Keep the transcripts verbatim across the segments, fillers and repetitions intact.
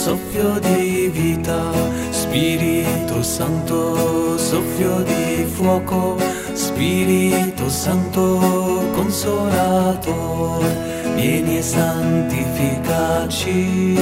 soffio di vita, Spirito Santo, soffio di fuoco, Spirito Santo, Consolator, vieni e santificaci.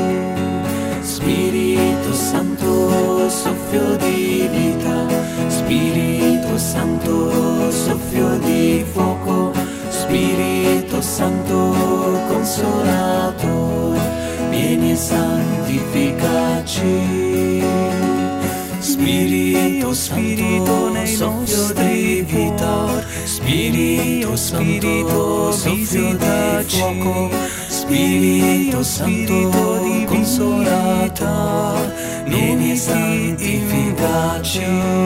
Spirito Santo, soffio di vita, Spirito Santo, soffio di fuoco, Spirito Santo, Consolator, vieni e santificaci. Spirito, Spirito nei nostri vita, Spirito, Spirito, soffio di fuoco, Spirito Santo, di Consolator, vieni e santificaci.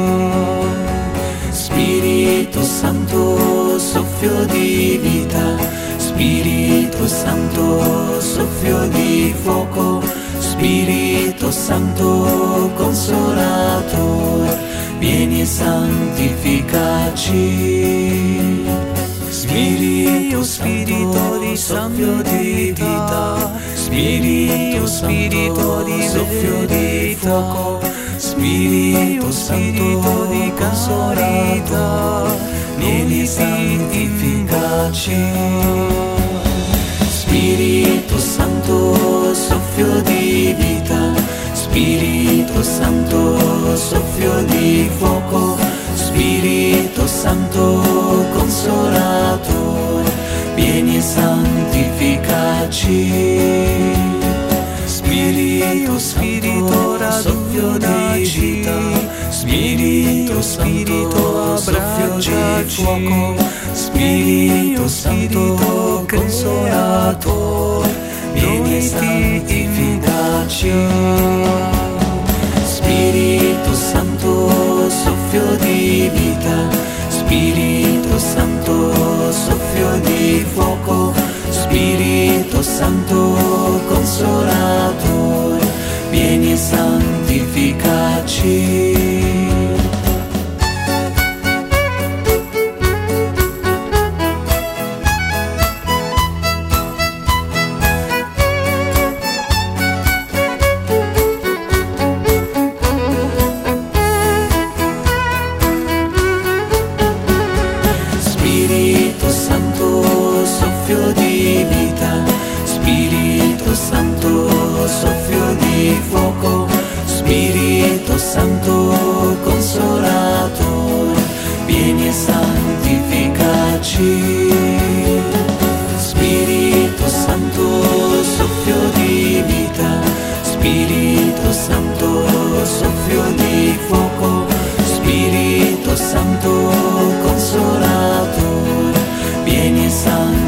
Spirito Santo, soffio di vita, Spirito Santo, soffio di fuoco, Spirito Santo, Consolator, vieni e santificaci. Spirito, Spirito di soffio di vita, Spirito, Spirito di soffio di fuoco, Spirito Santo di Consolator, vieni e santificaci. Spirito Santo, soffio di vita, Spirito Santo, soffio di fuoco, Spirito Santo, Consolator, vieni e santificaci. Spirito, Spirito, soffio di vita, Spirito, Spirito, soffio di fuoco, Spirito Santo, Consolator, vieni e santificaci. Spirito Santo, soffio di vita, Spirito Santo, soffio di fuoco, Spirito Santo, Consolator, vieni e santificaci. Spirito Santo, soffio di vita, Spirito Santo, soffio di fuoco, Spirito Santo, Consolator, vieni e santificaci. Spirito Santo, soffio di vita, Spirito Santo, soffio di fuoco, Spirito Santo, Consolator, vieni e santificaci.